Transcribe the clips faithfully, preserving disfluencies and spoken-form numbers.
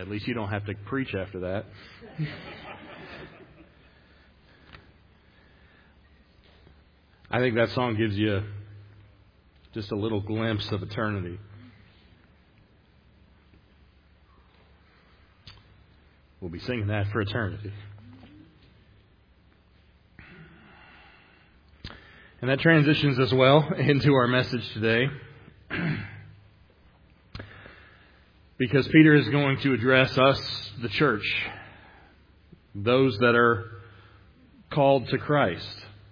At least you don't have to preach after that. I think that song gives you just a little glimpse of eternity. We'll be singing that for eternity. And that transitions us well into our message today. Because Peter is going to address us, the church, those that are called to Christ,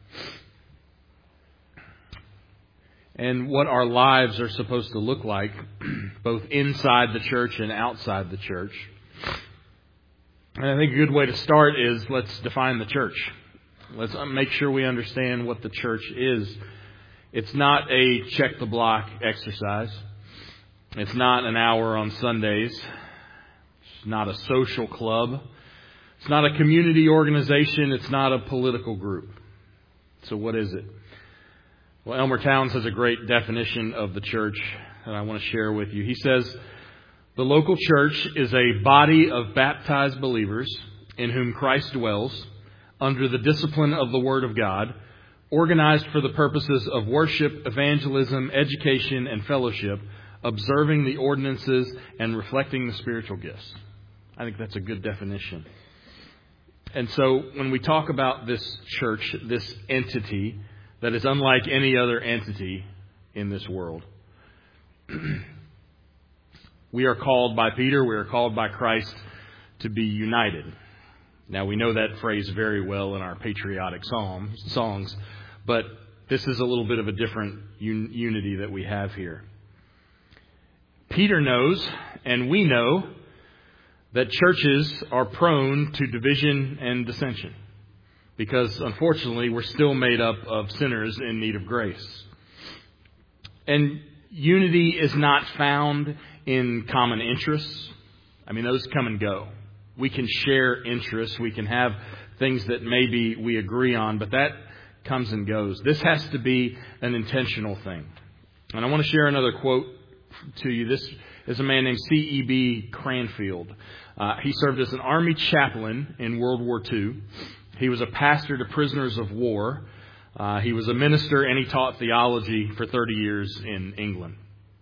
and what our lives are supposed to look like, both inside the church and outside the church. And I think a good way to start is let's define the church. Let's make sure we understand what the church is. It's not a check the block exercise. It's not an hour on Sundays. It's not a social club. It's not a community organization. It's not a political group. So what is it? Well, Elmer Towns has a great definition of the church that I want to share with you. He says, the local church is a body of baptized believers in whom Christ dwells under the discipline of the Word of God, organized for the purposes of worship, evangelism, education, and fellowship, observing the ordinances and reflecting the spiritual gifts. I think that's a good definition. And so when we talk about this church, this entity that is unlike any other entity in this world, we are called by Peter, we are called by Christ to be united. Now, we know that phrase very well in our patriotic psalms, songs, but this is a little bit of a different un- unity that we have here. Peter knows, and we know, that churches are prone to division and dissension because, unfortunately, we're still made up of sinners in need of grace. And unity is not found in common interests. I mean, those come and go. We can share interests. We can have things that maybe we agree on, but that comes and goes. This has to be an intentional thing. And I want to share another quote to you. This is a man named C E B Cranfield. Uh, he served as an army chaplain in World War Two. He was a pastor to prisoners of war. Uh, he was a minister, and he taught theology for thirty years in England.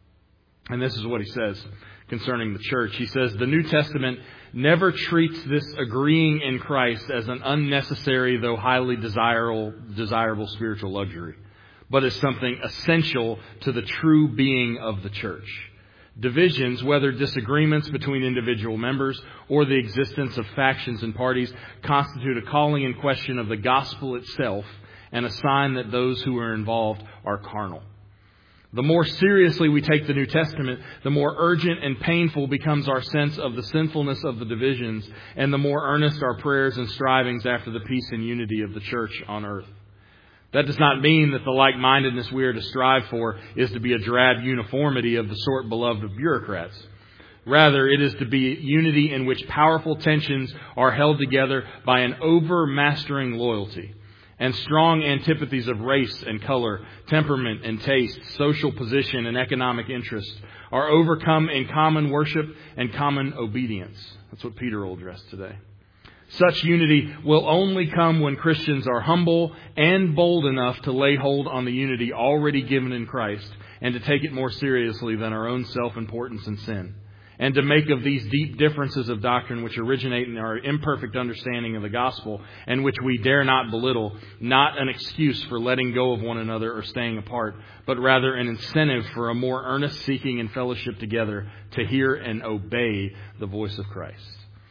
And this is what he says concerning the church. He says, the New Testament never treats this agreeing in Christ as an unnecessary, though highly desirable, desirable spiritual luxury, but as something essential to the true being of the church. Divisions, whether disagreements between individual members or the existence of factions and parties, constitute a calling in question of the gospel itself and a sign that those who are involved are carnal. The more seriously we take the New Testament, the more urgent and painful becomes our sense of the sinfulness of the divisions, and the more earnest our prayers and strivings after the peace and unity of the church on earth. That does not mean that the like-mindedness we are to strive for is to be a drab uniformity of the sort beloved of bureaucrats. Rather, it is to be unity in which powerful tensions are held together by an overmastering loyalty, and strong antipathies of race and color, temperament and taste, social position and economic interest are overcome in common worship and common obedience. That's what Peter will address today. Such unity will only come when Christians are humble and bold enough to lay hold on the unity already given in Christ and to take it more seriously than our own self-importance and sin, and to make of these deep differences of doctrine which originate in our imperfect understanding of the gospel and which we dare not belittle, not an excuse for letting go of one another or staying apart, but rather an incentive for a more earnest seeking and fellowship together to hear and obey the voice of Christ.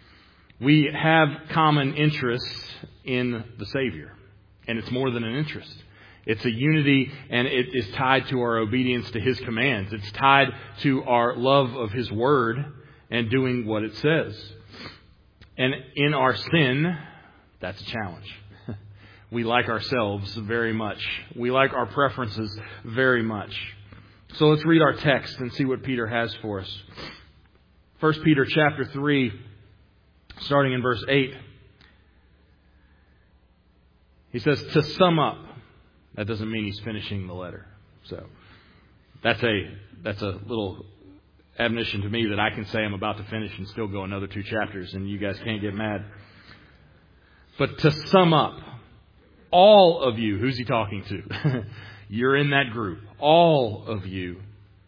We have common interests in the Savior, and it's more than an interest. It's a unity, and it is tied to our obedience to His commands. It's tied to our love of His Word and doing what it says. And in our sin, that's a challenge. We like ourselves very much. We like our preferences very much. So let's read our text and see what Peter has for us. First Peter chapter three, starting in verse eight. He says, to sum up. That doesn't mean he's finishing the letter. So that's a that's a little admonition to me that I can say I'm about to finish and still go another two chapters, and you guys can't get mad. But to sum up, all of you, who's he talking to? You're in that group. All of you,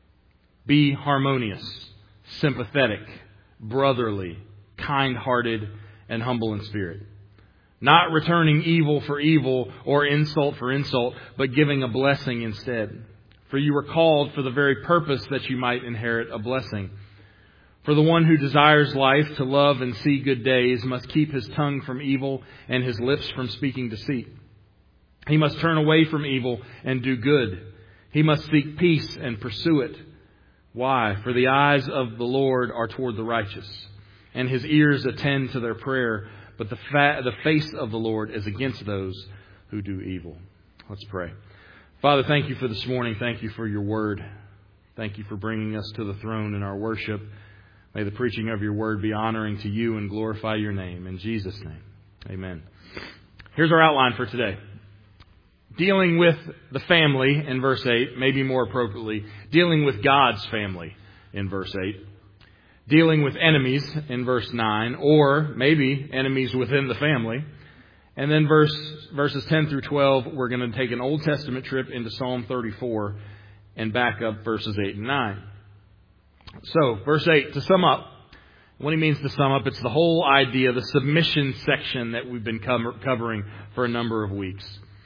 be harmonious, sympathetic, brotherly, kind-hearted, and humble in spirit. Not returning evil for evil or insult for insult, but giving a blessing instead. For you were called for the very purpose that you might inherit a blessing. For the one who desires life to love and see good days must keep his tongue from evil and his lips from speaking deceit. He must turn away from evil and do good. He must seek peace and pursue it. Why? For the eyes of the Lord are toward the righteous, and his ears attend to their prayer. But the, fa- the face of the Lord is against those who do evil. Let's pray. Father, thank you for this morning. Thank you for your word. Thank you for bringing us to the throne in our worship. May the preaching of your word be honoring to you and glorify your name. In Jesus' name, amen. Here's our outline for today. Dealing with the family in verse eight, maybe more appropriately, dealing with God's family in verse eight. Dealing with enemies in verse nine, or maybe enemies within the family. And then verse verses ten through twelve, we're going to take an Old Testament trip into Psalm thirty-four and back up verses eight and nine. So, verse eight, to sum up, what he means to sum up, it's the whole idea, the submission section that we've been cover- covering for a number of weeks.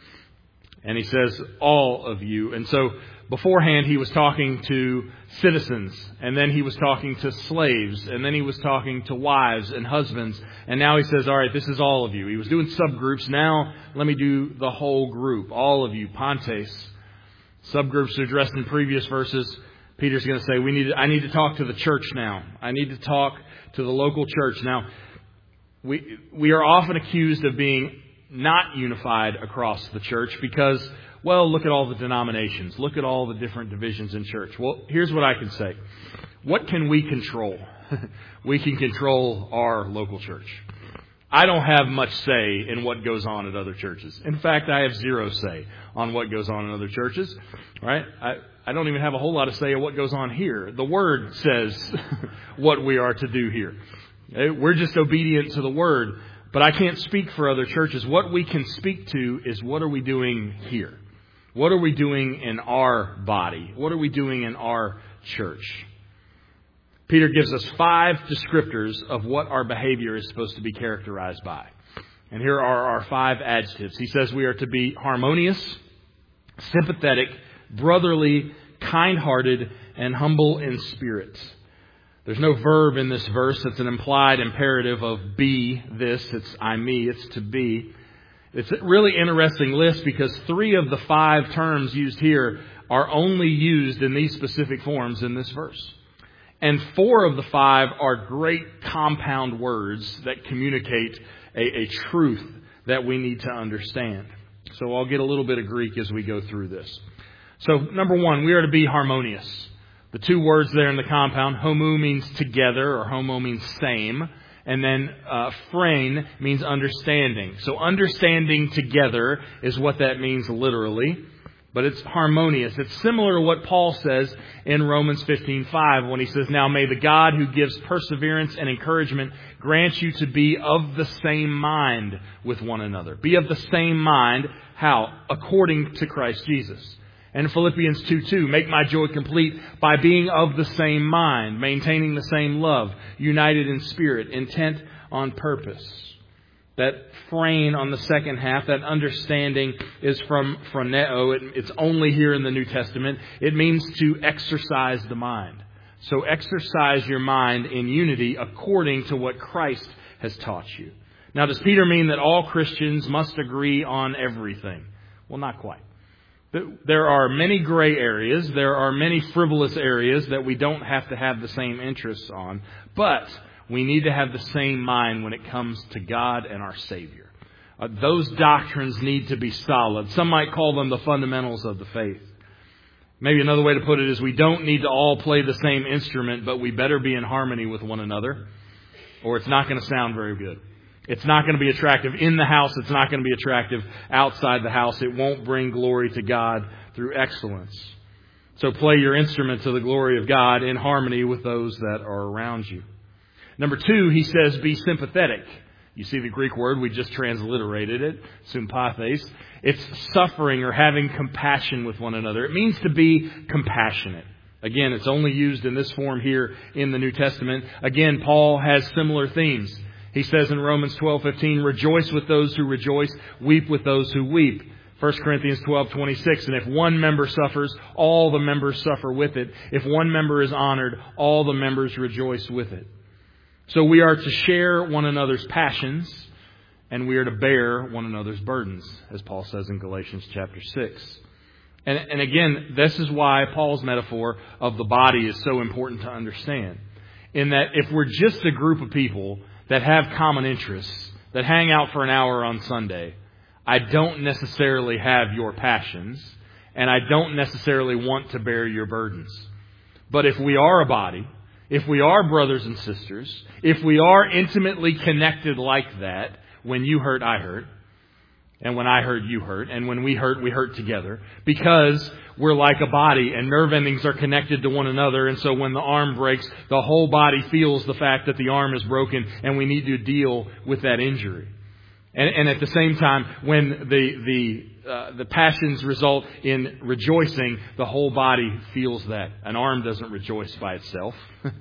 And he says, all of you. And so beforehand, he was talking to citizens, and then he was talking to slaves, and then he was talking to wives and husbands. And now he says, all right, this is all of you. He was doing subgroups. Now let me do the whole group, all of you, Pontes. Subgroups are addressed in previous verses. Peter's going to say, we need. To, I need to talk to the church now. I need to talk to the local church. Now, we we are often accused of being not unified across the church because, well, look at all the denominations. Look at all the different divisions in church. Well, here's what I can say. What can we control? We can control our local church. I don't have much say in what goes on at other churches. In fact, I have zero say on what goes on in other churches. Right? I, I don't even have a whole lot of say in what goes on here. The Word says what we are to do here. We're just obedient to the Word. But I can't speak for other churches. What we can speak to is what are we doing here? What are we doing in our body? What are we doing in our church? Peter gives us five descriptors of what our behavior is supposed to be characterized by. And here are our five adjectives. He says we are to be harmonious, sympathetic, brotherly, kind-hearted, and humble in spirit. There's no verb in this verse. It's an implied imperative of be this. It's I, me. It's to be. It's a really interesting list because three of the five terms used here are only used in these specific forms in this verse. And four of the five are great compound words that communicate a, a truth that we need to understand. So I'll get a little bit of Greek as we go through this. So number one, we are to be harmonious. The two words there in the compound, homo means together, or homo means same. And then uh, phrein means understanding. So understanding together is what that means literally. But it's harmonious. It's similar to what Paul says in Romans fifteen five when he says, now may the God who gives perseverance and encouragement grant you to be of the same mind with one another. Be of the same mind. How? According to Christ Jesus. And Philippians two two, make my joy complete by being of the same mind, maintaining the same love, united in spirit, intent on purpose. That phrein on the second half, that understanding is from phroneo. It, it's only here in the New Testament. It means to exercise the mind. So exercise your mind in unity according to what Christ has taught you. Now, does Peter mean that all Christians must agree on everything? Well, not quite. There are many gray areas. There are many frivolous areas that we don't have to have the same interests on. But we need to have the same mind when it comes to God and our Savior. Uh, those doctrines need to be solid. Some might call them the fundamentals of the faith. Maybe another way to put it is we don't need to all play the same instrument, but we better be in harmony with one another, or it's not going to sound very good. It's not going to be attractive in the house. It's not going to be attractive outside the house. It won't bring glory to God through excellence. So play your instrument to the glory of God in harmony with those that are around you. Number two, he says, be sympathetic. You see the Greek word, we just transliterated it, sympathes. It's suffering or having compassion with one another. It means to be compassionate. Again, it's only used in this form here in the New Testament. Again, Paul has similar themes. He says in Romans twelve fifteen, rejoice with those who rejoice, weep with those who weep. First Corinthians twelve twenty-six, and if one member suffers, all the members suffer with it. If one member is honored, all the members rejoice with it. So we are to share one another's passions, and we are to bear one another's burdens, as Paul says in Galatians chapter six. And, and again, this is why Paul's metaphor of the body is so important to understand. In that if we're just a group of people that have common interests, that hang out for an hour on Sunday, I don't necessarily have your passions, and I don't necessarily want to bear your burdens. But if we are a body, if we are brothers and sisters, if we are intimately connected like that, when you hurt, I hurt, and when I hurt, you hurt, and when we hurt, we hurt together, because we're like a body and nerve endings are connected to one another. And so when the arm breaks, the whole body feels the fact that the arm is broken and we need to deal with that injury. And, and at the same time, when the the uh, the passions result in rejoicing, the whole body feels that. An arm doesn't rejoice by itself.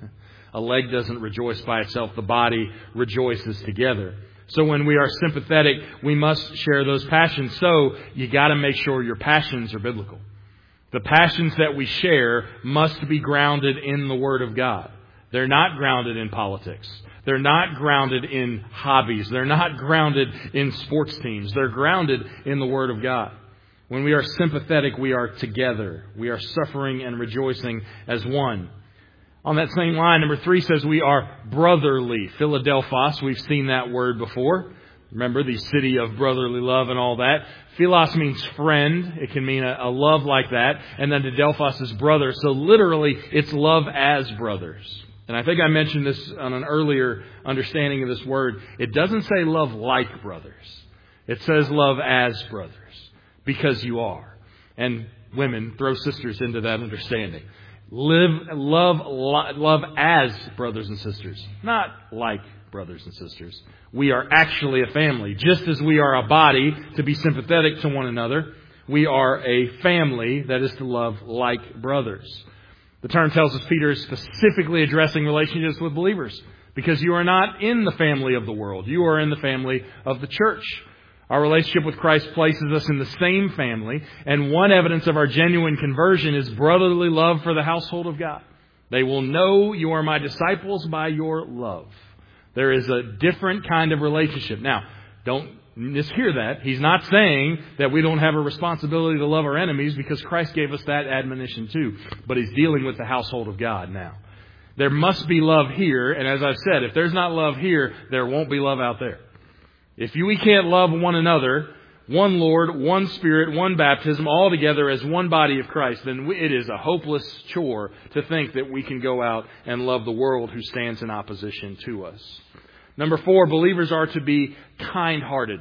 A leg doesn't rejoice by itself. The body rejoices together. So when we are sympathetic, we must share those passions. So you got to make sure your passions are biblical. The passions that we share must be grounded in the Word of God. They're not grounded in politics. They're not grounded in hobbies. They're not grounded in sports teams. They're grounded in the Word of God. When we are sympathetic, we are together. We are suffering and rejoicing as one. On that same line, number three says we are brotherly. Philadelphos, we've seen that word before. Remember, the city of brotherly love and all that. Philos means friend. It can mean a, a love like that. And then Adelphos is brother. So literally, it's love as brothers. And I think I mentioned this on an earlier understanding of this word. It doesn't say love like brothers. It says love as brothers. Because you are. And women, throw sisters into that understanding. Live, love, love as brothers and sisters, not like brothers and sisters. We are actually a family. Just as we are a body to be sympathetic to one another, we are a family that is to love like brothers. The term tells us Peter is specifically addressing relationships with believers because you are not in the family of the world. You are in the family of the church. Our relationship with Christ places us in the same family, and one evidence of our genuine conversion is brotherly love for the household of God. They will know you are my disciples by your love. There is a different kind of relationship. Now, don't mishear that. He's not saying that we don't have a responsibility to love our enemies because Christ gave us that admonition too. But he's dealing with the household of God now. There must be love here, and as I've said, if there's not love here, there won't be love out there. If you, we can't love one another, one Lord, one Spirit, one baptism, all together as one body of Christ, then it is a hopeless chore to think that we can go out and love the world who stands in opposition to us. Number four, believers are to be kind-hearted.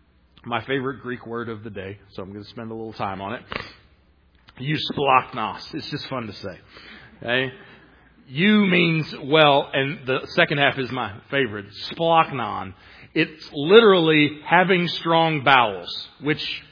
My favorite Greek word of the day, so I'm going to spend a little time on it. Eusplachnos. It's just fun to say. Okay? You means well, and the second half is my favorite, splachnon. It's literally having strong bowels, which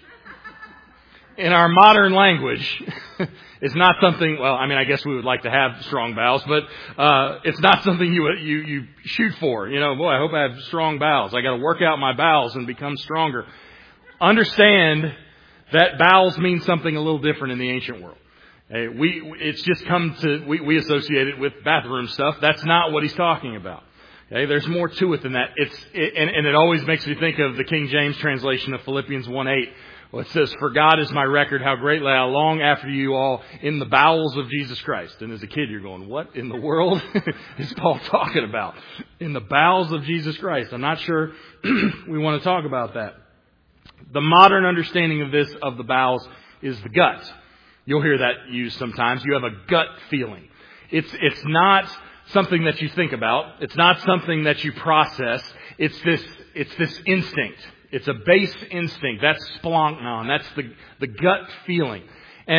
in our modern language is not something, well, I mean, I guess we would like to have strong bowels, but uh, it's not something you, you you shoot for. You know, boy, I hope I have strong bowels. I got to work out my bowels and become stronger. Understand that bowels mean something a little different in the ancient world. Hey, we it's just come to, we, we associate it with bathroom stuff. That's not what he's talking about. Okay, there's more to it than that. It's it, and, and it always makes me think of the King James translation of Philippians one eight. Well, it says, "For God is my record, how greatly I long after you all in the bowels of Jesus Christ." And as a kid, you're going, what in the world is Paul talking about? In the bowels of Jesus Christ. I'm not sure we want to talk about that. The modern understanding of this, of the bowels, is the gut. You'll hear that used sometimes. You have a gut feeling. It's it's not something that you think about. It's not something that you process. It's this it's this instinct. It's a base instinct. That's splanknon. That's the, the gut feeling. And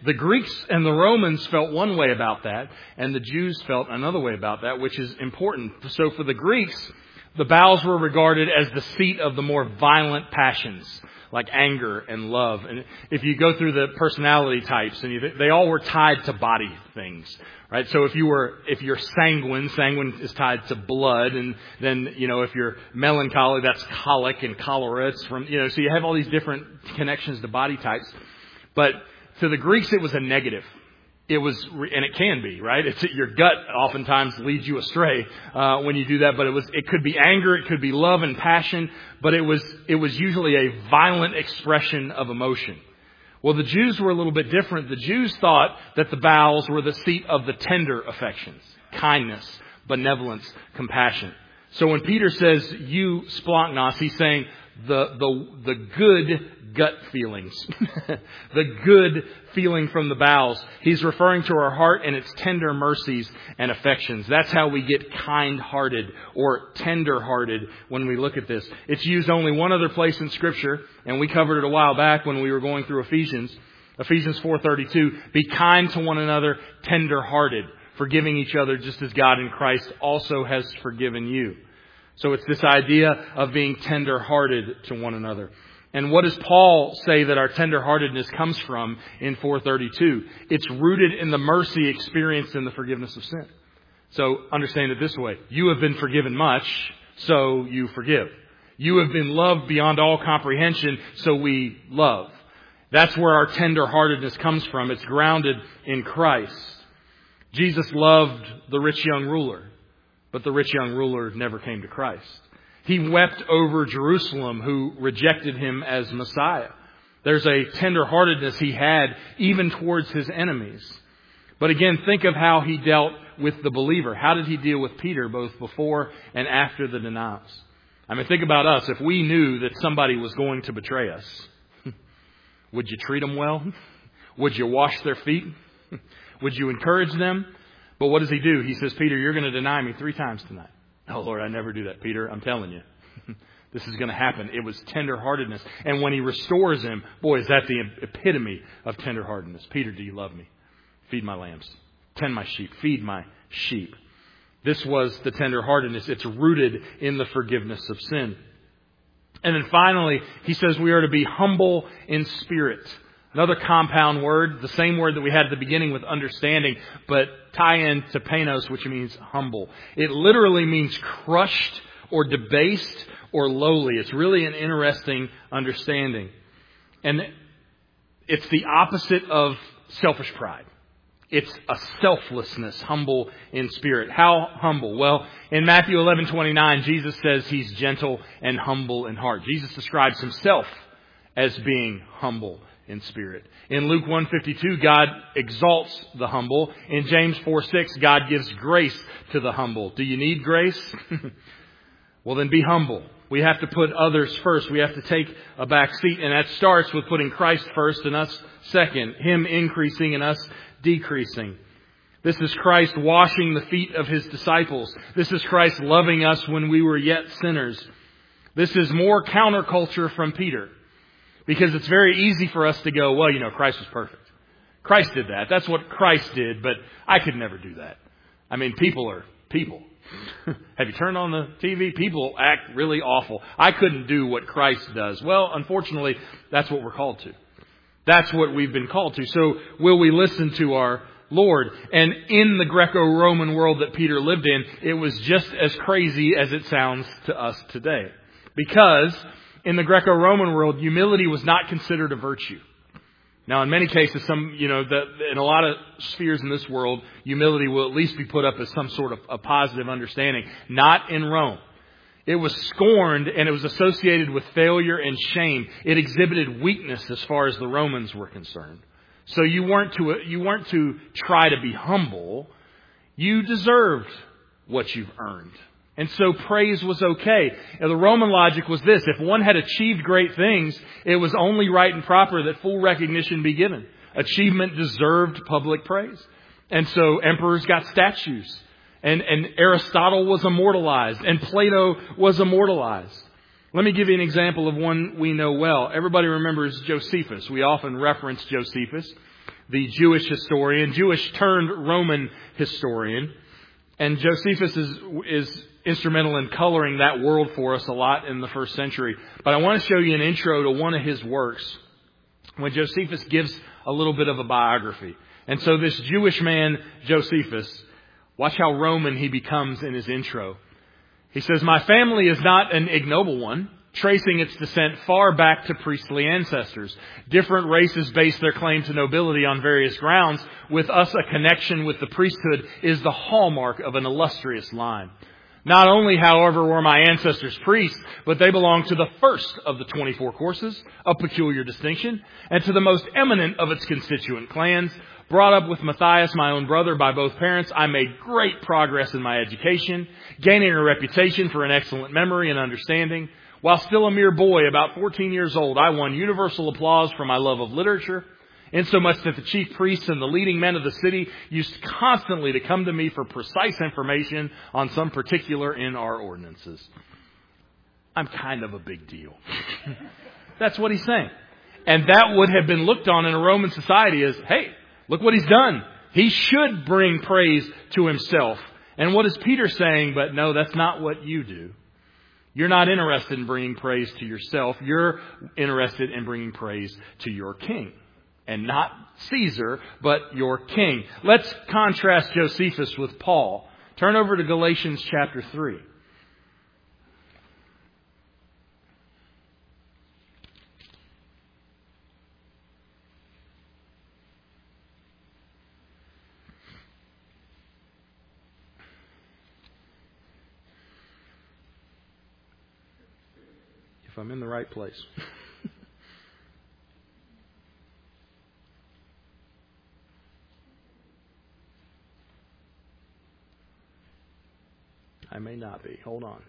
the Greeks and the Romans felt one way about that, and the Jews felt another way about that, which is important. So for the Greeks, the bowels were regarded as the seat of the more violent passions, like anger and love. And if you go through the personality types, and you, they all were tied to body things, right? So if you were, if you're sanguine, sanguine is tied to blood, and then, you know, if you're melancholy, that's colic, and cholera, it's from, you know, so you have all these different connections to body types. But to the Greeks, it was a negative. It was, and it can be, right? It's your gut oftentimes leads you astray uh, when you do that. But it was, it could be anger, it could be love and passion, but it was, it was usually a violent expression of emotion. Well, the Jews were a little bit different. The Jews thought that the bowels were the seat of the tender affections, kindness, benevolence, compassion. So when Peter says "you splanknos," he's saying the the the good gut feelings, the good feeling from the bowels. He's referring to our heart and its tender mercies and affections. That's how we get kind-hearted or tender-hearted when we look at this. It's used only one other place in Scripture, and we covered it a while back when we were going through Ephesians. Ephesians four thirty-two, be kind to one another, tender-hearted, forgiving each other just as God in Christ also has forgiven you. So it's this idea of being tender-hearted to one another. And what does Paul say that our tenderheartedness comes from in four thirty-two? It's rooted in the mercy experienced in the forgiveness of sin. So understand it this way. You have been forgiven much, so you forgive. You have been loved beyond all comprehension, so we love. That's where our tenderheartedness comes from. It's grounded in Christ. Jesus loved the rich young ruler, but the rich young ruler never came to Christ. He wept over Jerusalem, who rejected him as Messiah. There's a tenderheartedness he had even towards his enemies. But again, think of how he dealt with the believer. How did he deal with Peter, both before and after the denials? I mean, think about us. If we knew that somebody was going to betray us, would you treat them well? Would you wash their feet? Would you encourage them? But what does he do? He says, Peter, you're going to deny me three times tonight. Oh, Lord, I never do that, Peter. I'm telling you. This is going to happen. It was tenderheartedness. And when he restores him, boy, is that the epitome of tenderheartedness. Peter, do you love me? Feed my lambs. Tend my sheep. Feed my sheep. This was the tenderheartedness. It's rooted in the forgiveness of sin. And then finally, he says we are to be humble in spirit. Another compound word, the same word that we had at the beginning with understanding, but tie in to penos, which means humble. It literally means crushed or debased or lowly. It's really an interesting understanding. And it's the opposite of selfish pride. It's a selflessness, humble in spirit. How humble? Well, in Matthew eleven twenty-nine, Jesus says he's gentle and humble in heart. Jesus describes himself as being humble in spirit. In Luke one fifty-two, God exalts the humble. In James four six, God gives grace to the humble. Do you need grace? Well, then be humble. We have to put others first. We have to take a back seat. And that starts with putting Christ first and us second. Him increasing and us decreasing. This is Christ washing the feet of his disciples. This is Christ loving us when we were yet sinners. This is more counterculture from Peter. Because it's very easy for us to go, well, you know, Christ was perfect. Christ did that. That's what Christ did, but I could never do that. I mean, people are people. Have you turned on the T V? People act really awful. I couldn't do what Christ does. Well, unfortunately, that's what we're called to. That's what we've been called to. So will we listen to our Lord? And in the Greco-Roman world that Peter lived in, it was just as crazy as it sounds to us today. Because in the Greco-Roman world, humility was not considered a virtue. Now, in many cases, some, you know, the, in a lot of spheres in this world, humility will at least be put up as some sort of a positive understanding. Not in Rome. It was scorned and it was associated with failure and shame. It exhibited weakness as far as the Romans were concerned. So you weren't to, you weren't to try to be humble. You deserved what you've earned. And so praise was okay. Now, the Roman logic was this. If one had achieved great things, it was only right and proper that full recognition be given. Achievement deserved public praise. And so emperors got statues. And, and Aristotle was immortalized. And Plato was immortalized. Let me give you an example of one we know well. Everybody remembers Josephus. We often reference Josephus. the Jewish historian, Jewish turned Roman historian. And Josephus is, is instrumental in coloring that world for us a lot in the first century. But I want to show you an intro to one of his works when Josephus gives a little bit of a biography. And so this Jewish man, Josephus, watch how Roman he becomes in his intro. He says, "My family is not an ignoble one, tracing its descent far back to priestly ancestors. Different races base their claim to nobility on various grounds. With us, a connection with the priesthood is the hallmark of an illustrious line. Not only, however, were my ancestors priests, but they belonged to the first of the twenty-four courses, of peculiar distinction, and to the most eminent of its constituent clans. Brought up with Matthias, my own brother, by both parents, I made great progress in my education, gaining a reputation for an excellent memory and understanding. While still a mere boy, about fourteen years old, I won universal applause for my love of literature, insomuch that the chief priests and the leading men of the city used constantly to come to me for precise information on some particular in our ordinances." I'm kind of a big deal. That's what he's saying. And that would have been looked on in a Roman society as, hey, look what he's done. He should bring praise to himself. And what is Peter saying? But no, that's not what you do. You're not interested in bringing praise to yourself. You're interested in bringing praise to your king. And not Caesar, but your king. Let's contrast Josephus with Paul. Turn over to Galatians chapter three. If I'm in the right place. I may not be. Hold on.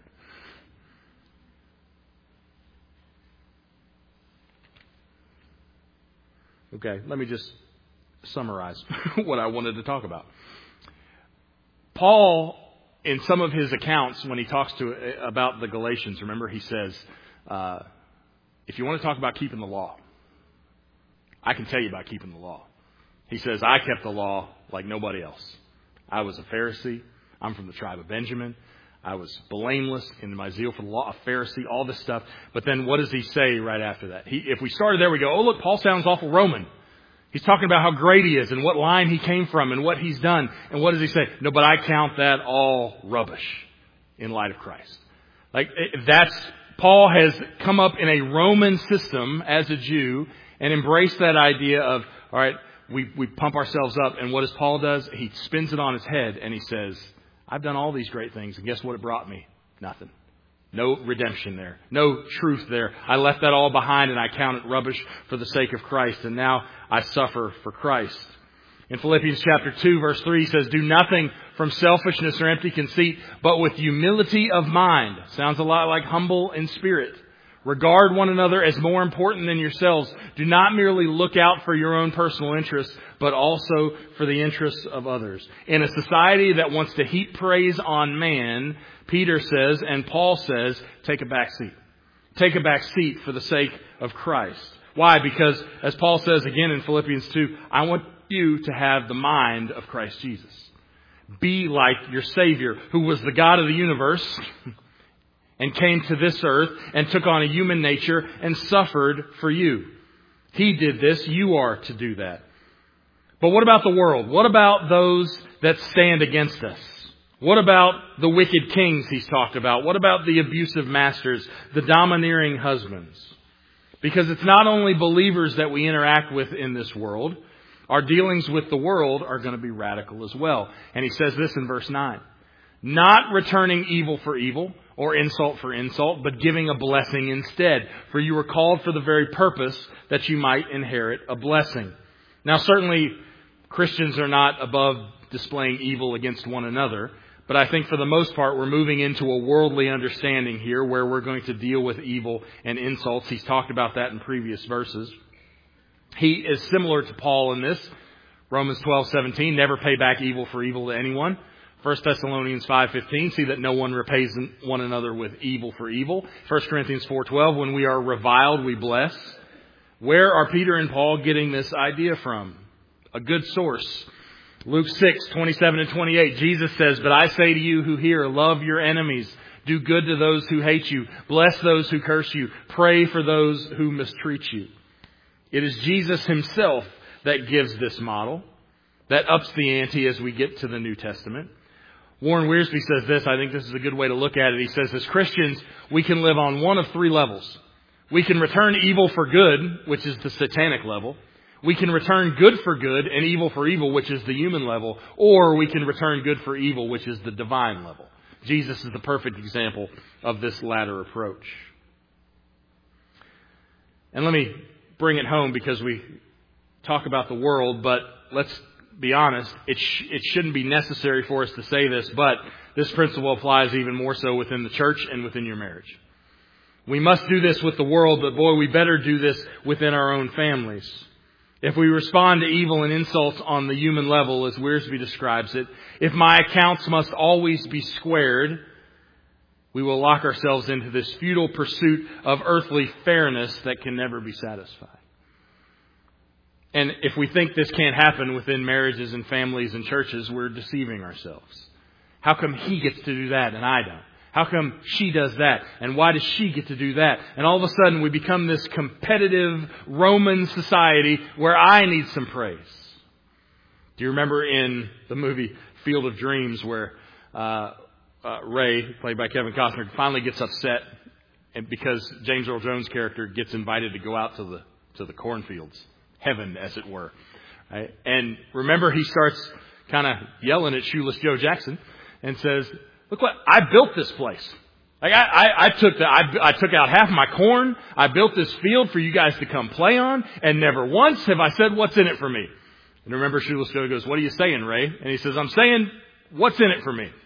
Okay, let me just summarize what I wanted to talk about. Paul, in some of his accounts, when he talks to about the Galatians, remember he says, uh, if you want to talk about keeping the law, I can tell you about keeping the law. He says, I kept the law like nobody else. I was a Pharisee. I'm from the tribe of Benjamin. I was blameless in my zeal for the law, a Pharisee, all this stuff. But then what does he say right after that? He, if we started there, we go, oh, look, Paul sounds awful Roman. He's talking about how great he is and what line he came from and what he's done. And what does he say? No, but I count that all rubbish in light of Christ. Like, that's, Paul has come up in a Roman system as a Jew and embraced that idea of, all right, we, we pump ourselves up. And what does Paul does? He spins it on his head and he says, I've done all these great things. And guess what it brought me? Nothing. No redemption there. No truth there. I left that all behind and I count it rubbish for the sake of Christ. And now I suffer for Christ. In Philippians chapter two, verse three, he says, do nothing from selfishness or empty conceit, but with humility of mind. Sounds a lot like humble in spirit. Regard one another as more important than yourselves. Do not merely look out for your own personal interests, but also for the interests of others. In a society that wants to heap praise on man, Peter says, and Paul says, take a back seat. Take a back seat for the sake of Christ. Why? Because, as Paul says again in Philippians two, I want you to have the mind of Christ Jesus. Be like your Savior, who was the God of the universe, and came to this earth and took on a human nature and suffered for you. He did this. You are to do that. But what about the world? What about those that stand against us? What about the wicked kings he's talked about? What about the abusive masters, the domineering husbands? Because it's not only believers that we interact with in this world. Our dealings with the world are going to be radical as well. And he says this in verse nine. Not returning evil for evil or insult for insult, but giving a blessing instead. For you were called for the very purpose that you might inherit a blessing. Now, certainly Christians are not above displaying evil against one another. But I think for the most part, we're moving into a worldly understanding here where we're going to deal with evil and insults. He's talked about that in previous verses. He is similar to Paul in this. Romans twelve seventeen, never pay back evil for evil to anyone. First Thessalonians five fifteen, see that no one repays one another with evil for evil. First Corinthians four twelve, when we are reviled, we bless. Where are Peter and Paul getting this idea from? a good source. Luke six, twenty-seven and twenty-eight, Jesus says, "But I say to you who hear, love your enemies. Do good to those who hate you. Bless those who curse you. Pray for those who mistreat you." It is Jesus himself that gives this model, that ups the ante as we get to the New Testament. Warren Wiersbe says this. I think this is a good way to look at it. He says, as Christians, we can live on one of three levels. We can return evil for good, which is the satanic level. We can return good for good and evil for evil, which is the human level. Or we can return good for evil, which is the divine level. Jesus is the perfect example of this latter approach. And let me bring it home, because we talk about the world, but let's be honest, it, sh- it shouldn't be necessary for us to say this, but this principle applies even more so within the church and within your marriage. We must do this with the world, but boy, we better do this within our own families. If we respond to evil and insults on the human level, as Wiersbe describes it, if my accounts must always be squared, we will lock ourselves into this futile pursuit of earthly fairness that can never be satisfied. And if we think this can't happen within marriages and families and churches, we're deceiving ourselves. How come he gets to do that and I don't? How come she does that? And why does she get to do that? And all of a sudden we become this competitive Roman society where I need some praise. Do you remember in the movie Field of Dreams where uh, uh, Ray, played by Kevin Costner, finally gets upset and because James Earl Jones' character gets invited to go out to the to the cornfields? Heaven, as it were. Right? And remember, he starts kind of yelling at Shoeless Joe Jackson and says, "Look what I built this place. Like I, I, I took the, I, I took out half my corn. I built this field for you guys to come play on, and never once have I said what's in it for me." And remember, Shoeless Joe goes, "What are you saying, Ray?" And he says, "I'm saying what's in it for me."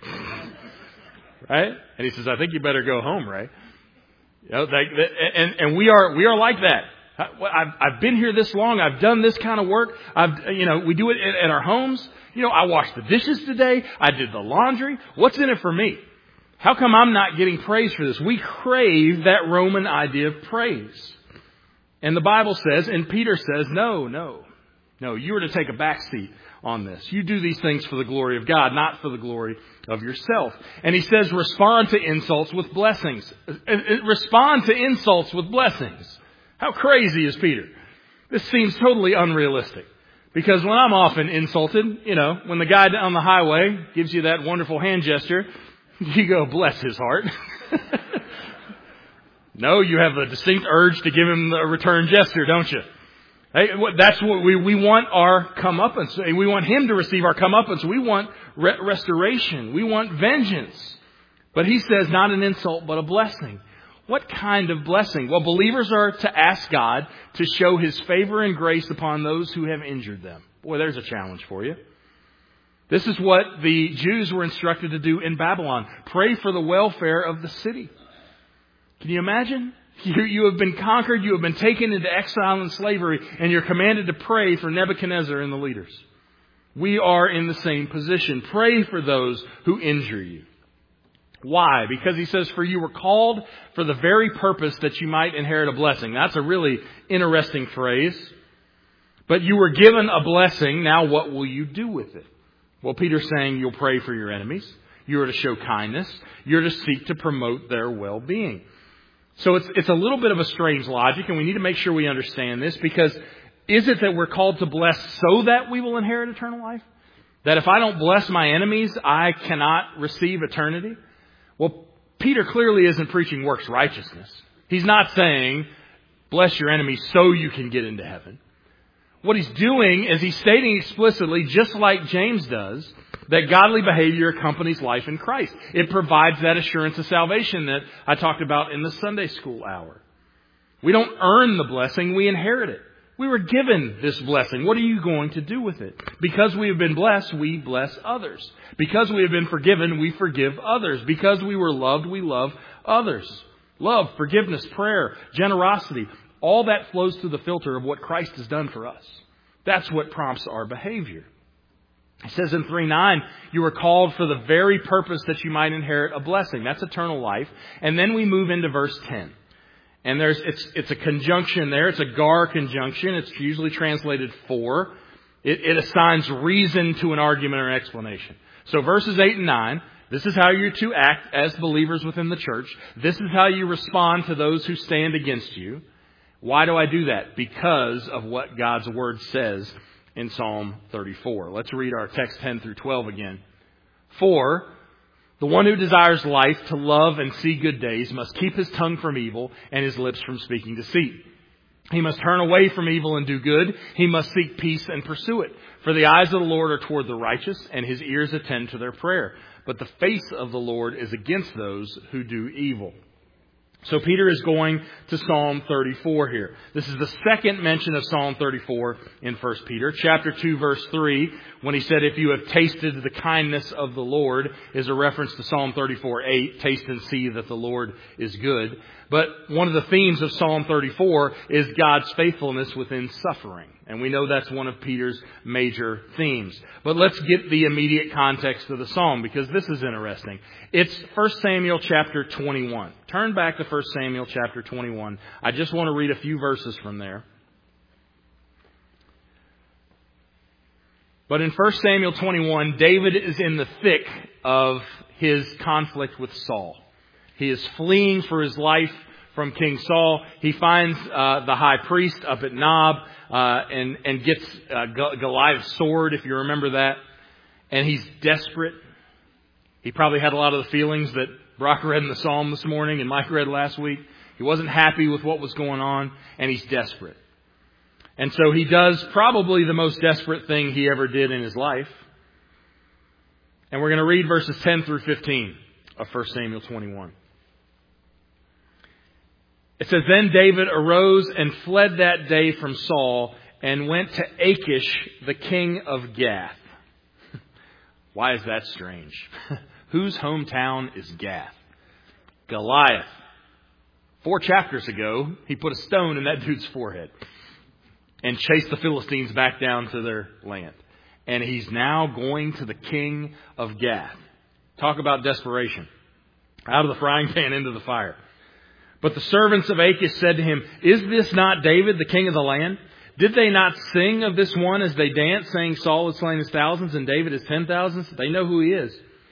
Right? And he says, "I think you better go home, Ray." You know, they, they, and and we are we are like that. I've, I've been here this long. I've done this kind of work. I've, you know, we do it at, at our homes. You know, I washed the dishes today. I did the laundry. What's in it for me? How come I'm not getting praise for this? We crave that Roman idea of praise. And the Bible says, and Peter says, no, no, no, you are to take a back seat on this. You do these things for the glory of God, not for the glory of yourself. And he says, respond to insults with blessings. Respond to insults with blessings. How crazy is Peter? This seems totally unrealistic. Because when I'm often insulted, you know, when the guy on the highway gives you that wonderful hand gesture, you go, bless his heart. No, you have a distinct urge to give him a return gesture, don't you? Hey, that's what we, we want our comeuppance. We want him to receive our comeuppance. We want re- restoration. We want vengeance. But he says not an insult, but a blessing. What kind of blessing? Well, believers are to ask God to show his favor and grace upon those who have injured them. Boy, there's a challenge for you. This is what the Jews were instructed to do in Babylon. Pray for the welfare of the city. Can you imagine? You, you have been conquered, you have been taken into exile and slavery, and you're commanded to pray for Nebuchadnezzar and the leaders. We are in the same position. Pray for those who injure you. Why? Because he says, for you were called for the very purpose that you might inherit a blessing. That's a really interesting phrase. But you were given a blessing. Now what will you do with it? Well, Peter's saying you'll pray for your enemies. You're to show kindness. You're to seek to promote their well-being. So it's, it's a little bit of a strange logic, and we need to make sure we understand this, because is it that we're called to bless so that we will inherit eternal life? That if I don't bless my enemies, I cannot receive eternity? Well, Peter clearly isn't preaching works righteousness. He's not saying, bless your enemies so you can get into heaven. What he's doing is he's stating explicitly, just like James does, that godly behavior accompanies life in Christ. It provides that assurance of salvation that I talked about in the Sunday school hour. We don't earn the blessing, we inherit it. We were given this blessing. What are you going to do with it? Because we have been blessed, we bless others. Because we have been forgiven, we forgive others. Because we were loved, we love others. Love, forgiveness, prayer, generosity, all that flows through the filter of what Christ has done for us. That's what prompts our behavior. It says in three nine, you were called for the very purpose that you might inherit a blessing. That's eternal life. And then we move into verse ten. And there's it's it's a conjunction there. It's a gar conjunction. It's usually translated for. It, it assigns reason to an argument or an explanation. So verses eight and nine, this is how you're to act as believers within the church. This is how you respond to those who stand against you. Why do I do that? Because of what God's Word says in Psalm thirty-four. Let's read our text ten through twelve again. For the one who desires life to love and see good days must keep his tongue from evil and his lips from speaking deceit. He must turn away from evil and do good. He must seek peace and pursue it. For the eyes of the Lord are toward the righteous, and his ears attend to their prayer. But the face of the Lord is against those who do evil. So Peter is going to Psalm thirty-four here. This is the second mention of Psalm thirty-four in First Peter. Chapter two, verse three, when he said, if you have tasted the kindness of the Lord, is a reference to Psalm thirty-four, eight, taste and see that the Lord is good. But one of the themes of Psalm thirty-four is God's faithfulness within suffering. And we know that's one of Peter's major themes. But let's get the immediate context of the psalm, because this is interesting. It's First Samuel chapter twenty-one. Turn back to First Samuel chapter twenty-one. I just want to read a few verses from there. But in First Samuel twenty-one, David is in the thick of his conflict with Saul. He is fleeing for his life from King Saul. He finds uh, the high priest up at Nob uh, and, and gets uh, Goliath's sword, if you remember that. And he's desperate. He probably had a lot of the feelings that Brock read in the psalm this morning and Mike read last week. He wasn't happy with what was going on, and he's desperate. And so he does probably the most desperate thing he ever did in his life. And we're going to read verses ten through fifteen of First Samuel twenty-one. It says, then David arose and fled that day from Saul and went to Achish, the king of Gath. Why is that strange? Whose hometown is Gath? Goliath. Four chapters ago, he put a stone in that dude's forehead and chased the Philistines back down to their land. And he's now going to the king of Gath. Talk about desperation. Out of the frying pan into the fire. But the servants of Achish said to him, is this not David, the king of the land? Did they not sing of this one as they danced, saying Saul has slain his thousands and David his ten thousands? They know who he is.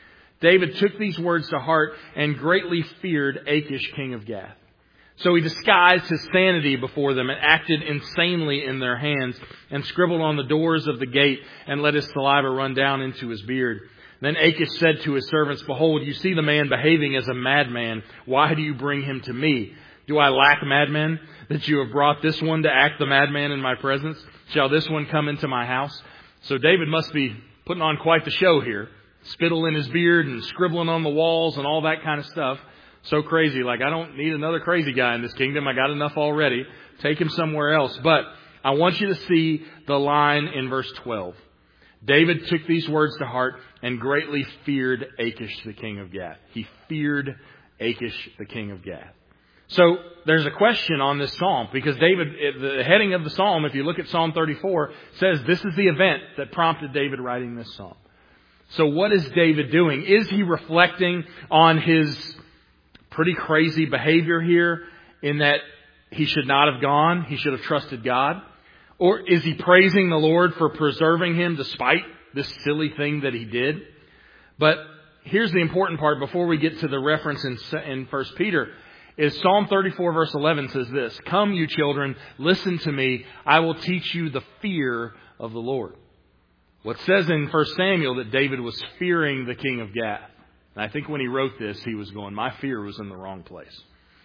David took these words to heart and greatly feared Achish, king of Gath. So he disguised his sanity before them and acted insanely in their hands and scribbled on the doors of the gate and let his saliva run down into his beard. Then Achish said to his servants, behold, you see the man behaving as a madman. Why do you bring him to me? Do I lack madmen that you have brought this one to act the madman in my presence? Shall this one come into my house? So David must be putting on quite the show here. Spittle in his beard and scribbling on the walls and all that kind of stuff. So crazy. Like, I don't need another crazy guy in this kingdom. I got enough already. Take him somewhere else. But I want you to see the line in verse twelve. David took these words to heart and greatly feared Achish, the king of Gath. He feared Achish, the king of Gath. So there's a question on this psalm, because David, the heading of the psalm, if you look at Psalm thirty-four, says this is the event that prompted David writing this psalm. So what is David doing? Is he reflecting on his pretty crazy behavior here in that he should not have gone, he should have trusted God? Or is he praising the Lord for preserving him despite this silly thing that he did? But here's the important part before we get to the reference in, in First Peter, is Psalm thirty-four verse eleven says this, come you children, listen to me, I will teach you the fear of the Lord. Well, it says in First Samuel that David was fearing the king of Gath. And I think when he wrote this, he was going, my fear was in the wrong place.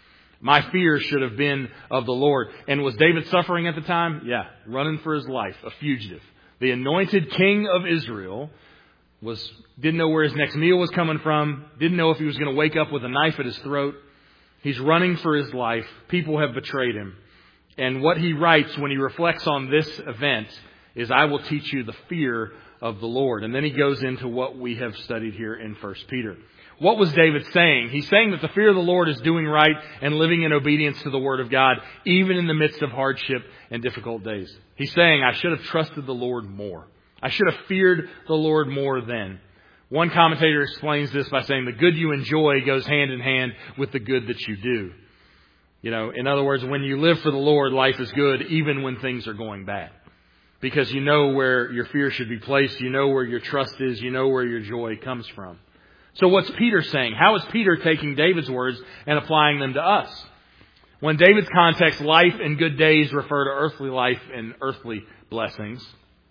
My fear should have been of the Lord. And was David suffering at the time? Yeah, running for his life, a fugitive. The anointed king of Israel was didn't know where his next meal was coming from, didn't know if he was going to wake up with a knife at his throat. He's running for his life. People have betrayed him. And what he writes when he reflects on this event is, I will teach you the fear of the Lord. And then he goes into what we have studied here in First Peter. What was David saying? He's saying that the fear of the Lord is doing right and living in obedience to the Word of God, even in the midst of hardship and difficult days. He's saying, I should have trusted the Lord more. I should have feared the Lord more then. One commentator explains this by saying the good you enjoy goes hand in hand with the good that you do. You know, in other words, when you live for the Lord, life is good even when things are going bad. because you know where your fear should be placed. You know where your trust is. You know where your joy comes from. So what's Peter saying? How is Peter taking David's words and applying them to us? When David's context, life and good days refer to earthly life and earthly blessings.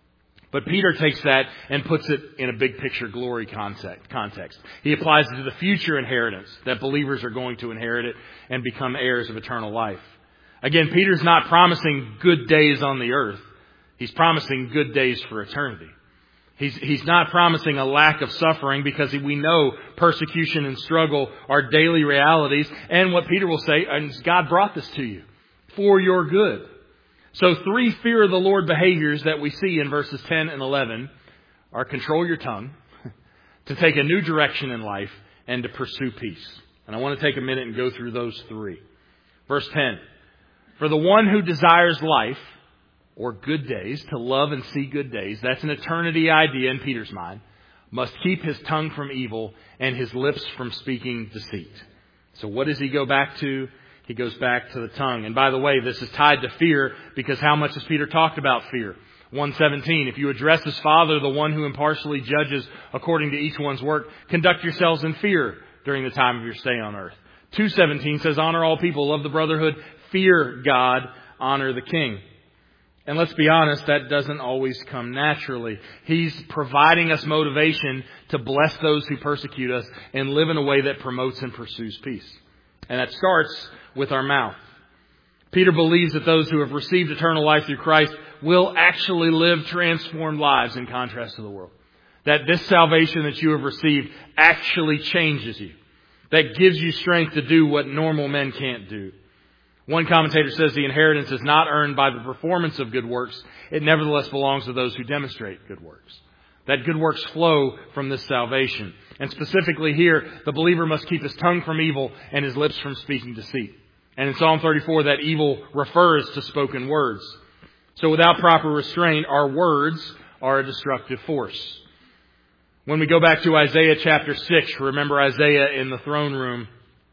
But Peter takes that and puts it in a big picture glory context. He applies it to the future inheritance, that believers are going to inherit it and become heirs of eternal life. Again, Peter's not promising good days on the earth. He's promising good days for eternity. He's, he's not promising a lack of suffering, because we know persecution and struggle are daily realities. And what Peter will say, and God brought this to you for your good. So three fear of the Lord behaviors that we see in verses ten and eleven are control your tongue, to take a new direction in life, and to pursue peace. And I want to take a minute and go through those three. Verse ten. For the one who desires life, or good days, to love and see good days, that's an eternity idea in Peter's mind, must keep his tongue from evil and his lips from speaking deceit. So what does he go back to? He goes back to the tongue. And by the way, this is tied to fear, because how much has Peter talked about fear? one seventeen, if you address as Father, the one who impartially judges according to each one's work, conduct yourselves in fear during the time of your stay on earth. two seventeen says, honor all people, love the brotherhood, fear God, honor the king. And let's be honest, that doesn't always come naturally. He's providing us motivation to bless those who persecute us and live in a way that promotes and pursues peace. And that starts with our mouth. Peter believes that those who have received eternal life through Christ will actually live transformed lives in contrast to the world. That this salvation that you have received actually changes you. That gives you strength to do what normal men can't do. One commentator says the inheritance is not earned by the performance of good works. It nevertheless belongs to those who demonstrate good works. That good works flow from this salvation. And specifically here, the believer must keep his tongue from evil and his lips from speaking deceit. And in Psalm thirty-four, that evil refers to spoken words. So without proper restraint, our words are a destructive force. When we go back to Isaiah chapter six, remember Isaiah in the throne room.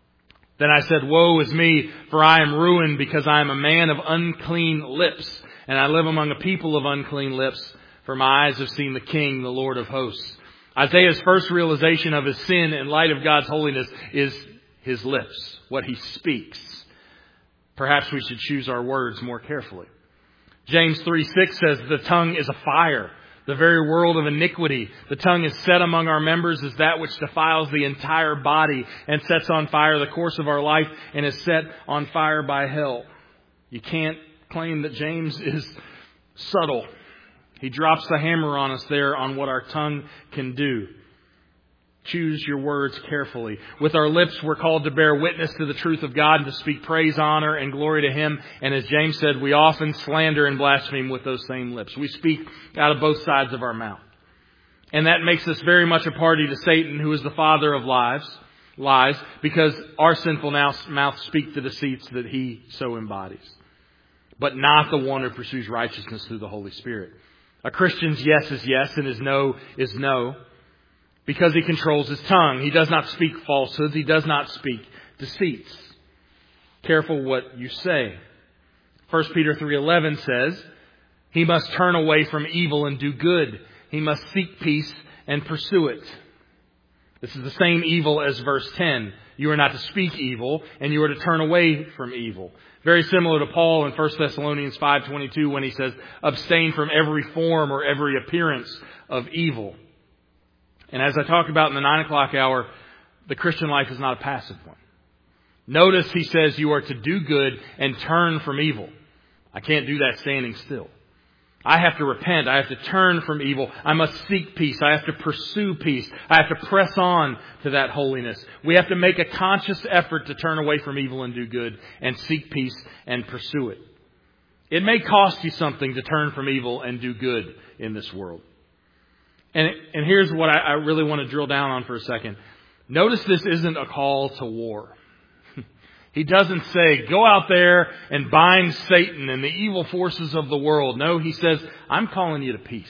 Then I said, woe is me, for I am ruined, because I am a man of unclean lips, and I live among a people of unclean lips, for my eyes have seen the King, the Lord of hosts. Isaiah's first realization of his sin in light of God's holiness is his lips, what he speaks. Perhaps we should choose our words more carefully. James three six says, the tongue is a fire, the very world of iniquity. The tongue is set among our members as that which defiles the entire body and sets on fire the course of our life and is set on fire by hell. You can't claim that James is subtle. He drops the hammer on us there on what our tongue can do. Choose your words carefully. With our lips, we're called to bear witness to the truth of God and to speak praise, honor, and glory to Him. And as James said, we often slander and blaspheme with those same lips. We speak out of both sides of our mouth. And that makes us very much a party to Satan, who is the father of lies, lies, because our sinful mouth speaks the deceits that he so embodies. But not the one who pursues righteousness through the Holy Spirit. A Christian's yes is yes and his no is no. Because he controls his tongue. He does not speak falsehoods. He does not speak deceits. Careful what you say. First Peter three eleven says, he must turn away from evil and do good. He must seek peace and pursue it. This is the same evil as verse ten. You are not to speak evil, and you are to turn away from evil. Very similar to Paul in First Thessalonians five twenty-two when he says, abstain from every form or every appearance of evil. And as I talked about in the nine o'clock hour, the Christian life is not a passive one. Notice he says you are to do good and turn from evil. I can't do that standing still. I have to repent. I have to turn from evil. I must seek peace. I have to pursue peace. I have to press on to that holiness. We have to make a conscious effort to turn away from evil and do good and seek peace and pursue it. It may cost you something to turn from evil and do good in this world. And, and here's what I, I really want to drill down on for a second. Notice this isn't a call to war. He doesn't say, go out there and bind Satan and the evil forces of the world. No, he says, I'm calling you to peace.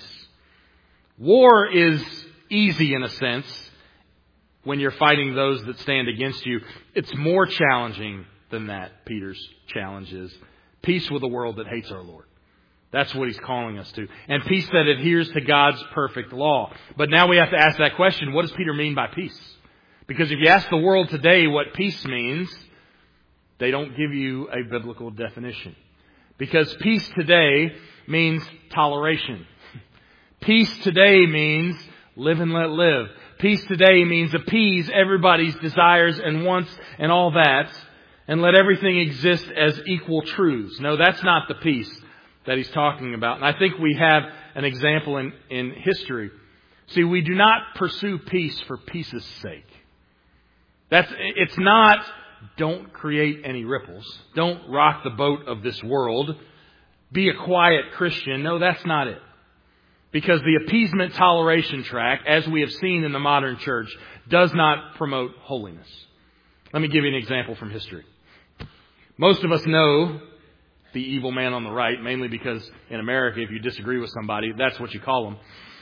War is easy in a sense when you're fighting those that stand against you. It's more challenging than that, Peter's challenge is. Peace with a world that hates our Lord. That's what he's calling us to. And peace that adheres to God's perfect law. But now we have to ask that question, what does Peter mean by peace? Because if you ask the world today what peace means, they don't give you a biblical definition. Because peace today means toleration. Peace today means live and let live. Peace today means appease everybody's desires and wants and all that, and let everything exist as equal truths. No, that's not the peace that he's talking about. And I think we have an example in, in history. See, we do not pursue peace for peace's sake. That's, it's not, don't create any ripples. Don't rock the boat of this world. Be a quiet Christian. No, that's not it. Because the appeasement toleration track, as we have seen in the modern church, does not promote holiness. Let me give you an example from history. Most of us know the evil man on the right, mainly because in America, if you disagree with somebody, that's what you call them.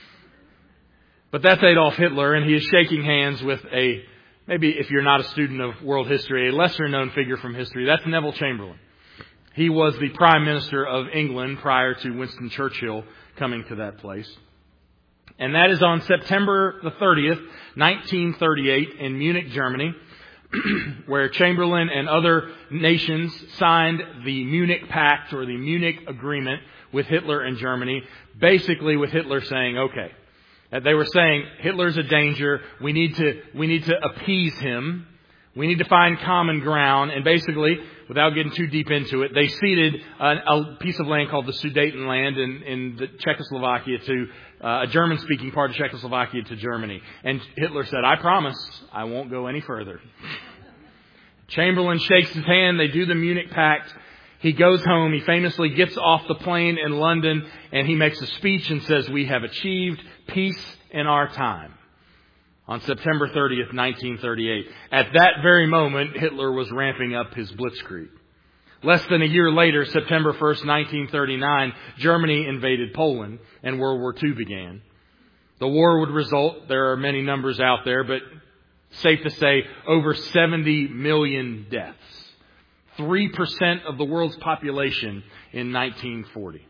But that's Adolf Hitler, and he is shaking hands with a, maybe if you're not a student of world history, a lesser known figure from history. That's Neville Chamberlain. He was the Prime Minister of England prior to Winston Churchill coming to that place. And that is on September the thirtieth, nineteen thirty-eight in Munich, Germany, where Chamberlain and other nations signed the Munich Pact or the Munich Agreement with Hitler and Germany, basically with Hitler saying, okay, they were saying Hitler's a danger. We need to, we need to appease him. We need to find common ground. And basically, without getting too deep into it, they ceded a, a piece of land called the Sudetenland in, in the Czechoslovakia to uh, a German-speaking part of Czechoslovakia to Germany. And Hitler said, I promise I won't go any further. Chamberlain shakes his hand. They do the Munich Pact. He goes home. He famously gets off the plane in London and he makes a speech and says, we have achieved peace in our time. On September thirtieth, nineteen thirty-eight. At that very moment, Hitler was ramping up his blitzkrieg. Less than a year later, September first, nineteen thirty-nine, Germany invaded Poland and World War Two began. The war would result, there are many numbers out there, but safe to say, over seventy million deaths. three percent of the world's population in nineteen forty.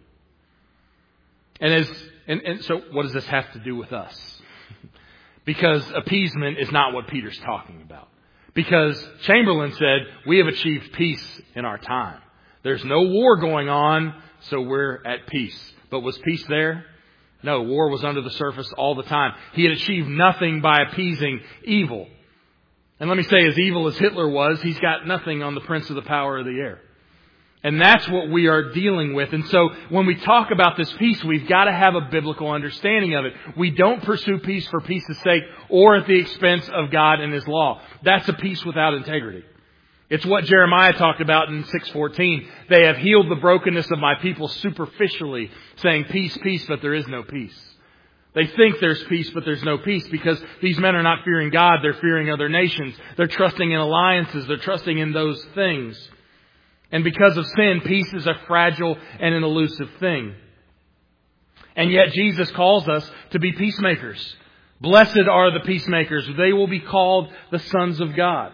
And, as, and, and so what does this have to do with us? Because appeasement is not what Peter's talking about. Because Chamberlain said, we have achieved peace in our time. There's no war going on, so we're at peace. But was peace there? No, war was under the surface all the time. He had achieved nothing by appeasing evil. And let me say, as evil as Hitler was, he's got nothing on the prince of the power of the air. And that's what we are dealing with. And so when we talk about this peace, we've got to have a biblical understanding of it. We don't pursue peace for peace's sake or at the expense of God and His law. That's a peace without integrity. It's what Jeremiah talked about in six fourteen. They have healed the brokenness of my people superficially, saying peace, peace, but there is no peace. They think there's peace, but there's no peace because these men are not fearing God. They're fearing other nations. They're trusting in alliances. They're trusting in those things. And because of sin, peace is a fragile and an elusive thing. And yet Jesus calls us to be peacemakers. Blessed are the peacemakers. They will be called the sons of God.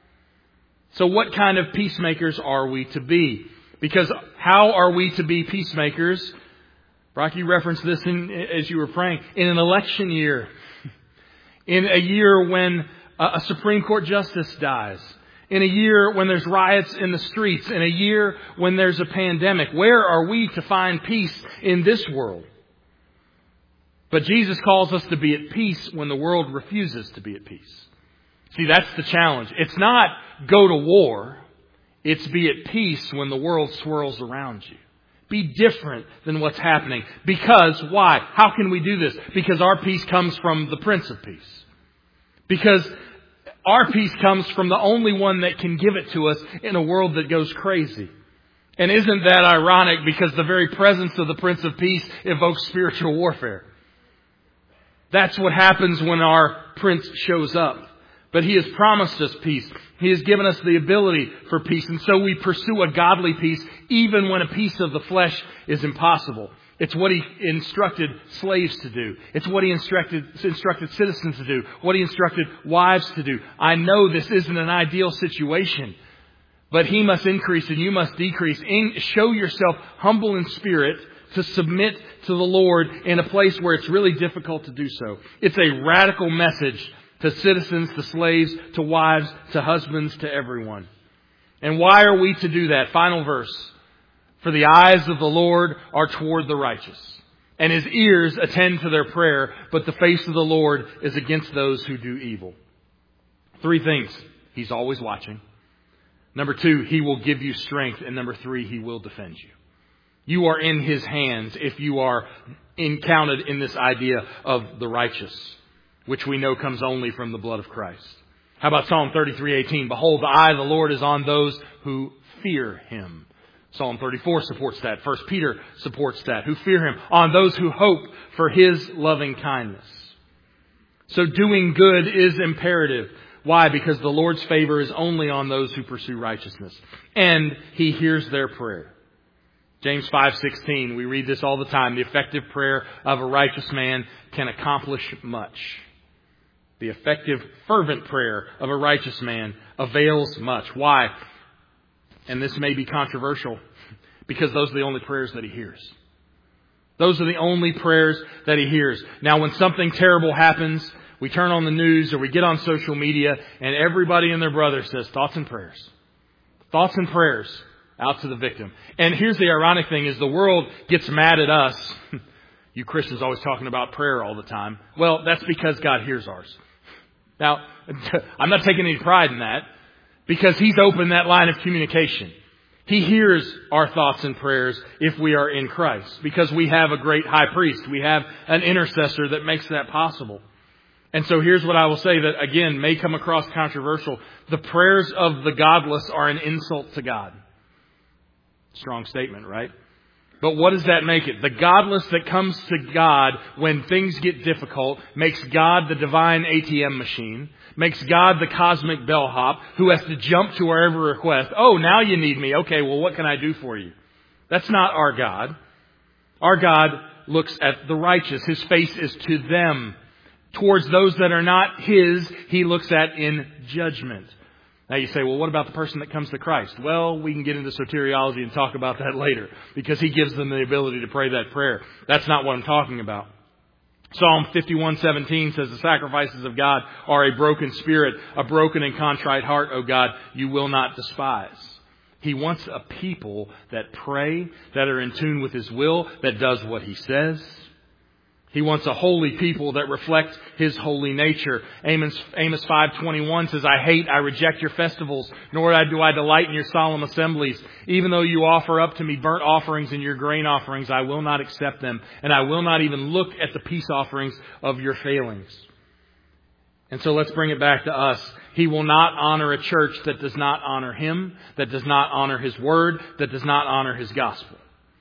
So what kind of peacemakers are we to be? Because how are we to be peacemakers? Brock, you referenced this in, as you were praying. In an election year. In a year when a Supreme Court justice dies. In a year when there's riots in the streets. In a year when there's a pandemic. Where are we to find peace in this world? But Jesus calls us to be at peace when the world refuses to be at peace. See, that's the challenge. It's not go to war. It's be at peace when the world swirls around you. Be different than what's happening. Because, why? How can we do this? Because our peace comes from the Prince of Peace. Because our peace comes from the only one that can give it to us in a world that goes crazy. And isn't that ironic? Because the very presence of the Prince of Peace evokes spiritual warfare. That's what happens when our Prince shows up. But He has promised us peace. He has given us the ability for peace. And so we pursue a godly peace even when a piece of the flesh is impossible. It's what He instructed slaves to do. It's what He instructed, instructed citizens to do. What He instructed wives to do. I know this isn't an ideal situation. But He must increase and you must decrease. In, show yourself humble in spirit to submit to the Lord in a place where it's really difficult to do so. It's a radical message to citizens, to slaves, to wives, to husbands, to everyone. And why are we to do that? Final verse. For the eyes of the Lord are toward the righteous, and His ears attend to their prayer, but the face of the Lord is against those who do evil. Three things. He's always watching. Number two, He will give you strength. And number three, He will defend you. You are in His hands if you are encountered in this idea of the righteous, which we know comes only from the blood of Christ. How about Psalm thirty-three eighteen? Behold, the eye of the Lord is on those who fear Him. Psalm thirty-four supports that. First Peter supports that. Who fear Him. On those who hope for His loving kindness. So doing good is imperative. Why? Because the Lord's favor is only on those who pursue righteousness. And He hears their prayer. James five sixteen, we read this all the time. The effective prayer of a righteous man can accomplish much. The effective, fervent prayer of a righteous man avails much. Why? And this may be controversial, because those are the only prayers that He hears. Those are the only prayers that He hears. Now, when something terrible happens, we turn on the news or we get on social media and everybody and their brother says thoughts and prayers. Thoughts and prayers out to the victim. And here's the ironic thing is the world gets mad at us. You Christians always talking about prayer all the time. Well, that's because God hears ours. Now, I'm not taking any pride in that, because He's opened that line of communication. He hears our thoughts and prayers if we are in Christ, because we have a great high priest. We have an intercessor that makes that possible. And so here's what I will say that, again, may come across controversial. The prayers of the godless are an insult to God. Strong statement, right? But what does that make it? The godless that comes to God when things get difficult makes God the divine A T M machine, makes God the cosmic bellhop who has to jump to our every request. Oh, now you need me. Okay, well, what can I do for you? That's not our God. Our God looks at the righteous. His face is to them. Towards those that are not His, He looks at in judgment. Now you say, well, what about the person that comes to Christ? Well, we can get into soteriology and talk about that later, because He gives them the ability to pray that prayer. That's not what I'm talking about. Psalm fifty-one seventeen says, the sacrifices of God are a broken spirit, a broken and contrite heart, O God, you will not despise. He wants a people that pray, that are in tune with His will, that does what He says. He wants a holy people that reflect His holy nature. Amos, Amos five twenty-one says, I hate, I reject your festivals, nor do I delight in your solemn assemblies. Even though you offer up to me burnt offerings and your grain offerings, I will not accept them, and I will not even look at the peace offerings of your failings. And so let's bring it back to us. He will not honor a church that does not honor Him, that does not honor His word, that does not honor His gospel.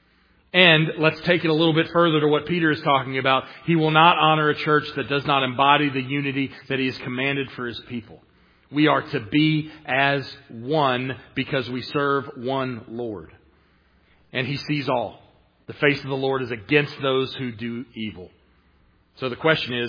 And let's take it a little bit further to what Peter is talking about. He will not honor a church that does not embody the unity that He has commanded for His people. We are to be as one because we serve one Lord. And He sees all. The face of the Lord is against those who do evil. So the question is,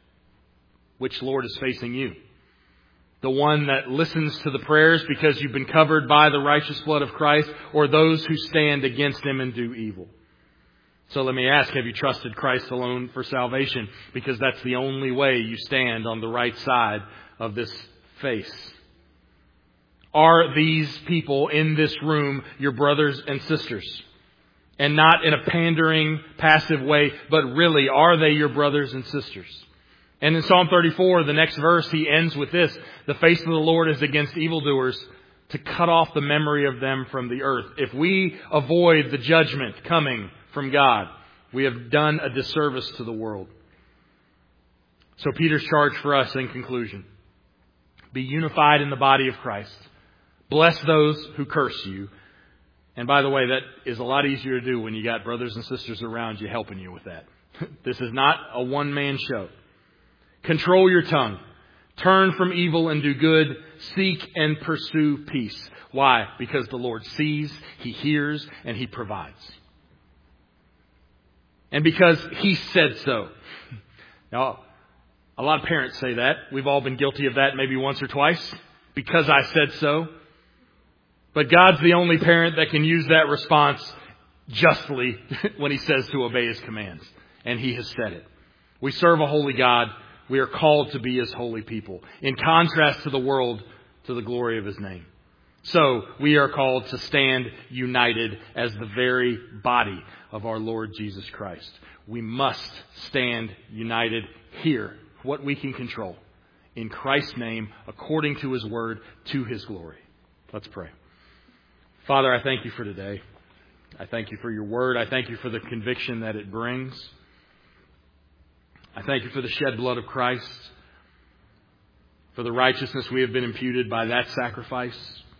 which Lord is facing you? The one that listens to the prayers because you've been covered by the righteous blood of Christ, or those who stand against Him and do evil? So let me ask, have you trusted Christ alone for salvation? Because that's the only way you stand on the right side of this face. Are these people in this room your brothers and sisters? And not in a pandering, passive way, but really, are they your brothers and sisters? And in Psalm thirty-four, the next verse, he ends with this. The face of the Lord is against evildoers, to cut off the memory of them from the earth. If we avoid the judgment coming from God, we have done a disservice to the world. So Peter's charge for us in conclusion: be unified in the body of Christ. Bless those who curse you. And by the way, that is a lot easier to do when you got brothers and sisters around you helping you with that. This is not a one-man show. Control your tongue. Turn from evil and do good. Seek and pursue peace. Why? Because the Lord sees, He hears, and He provides. And because He said so. Now, a lot of parents say that. We've all been guilty of that maybe once or twice. Because I said so. But God's the only parent that can use that response justly when he says to obey his commands. And he has said it. We serve a holy God. We are called to be his holy people. In contrast to the world, to the glory of his name. So we are called to stand united as the very body of our Lord Jesus Christ. We must stand united here, what we can control, in Christ's name, according to his word, to his glory. Let's pray. Father, I thank you for today. I thank you for your word. I thank you for the conviction that it brings. I thank you for the shed blood of Christ, for the righteousness we have been imputed by that sacrifice,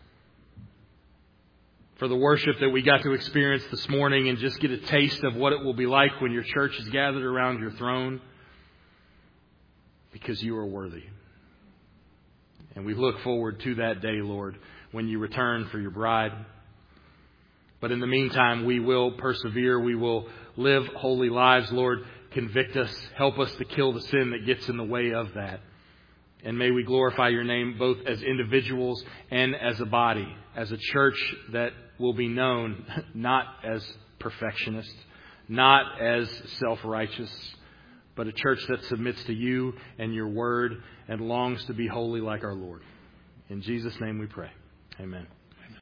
for the worship that we got to experience this morning and just get a taste of what it will be like when your church is gathered around your throne, because you are worthy. And we look forward to that day, Lord, when you return for your bride. But in the meantime, we will persevere. We will live holy lives. Lord, convict us. Help us to kill the sin that gets in the way of that. And may we glorify your name both as individuals and as a body, as a church that will be known not as perfectionists, not as self-righteous, but a church that submits to you and your word and longs to be holy like our Lord. In Jesus' name we pray. Amen.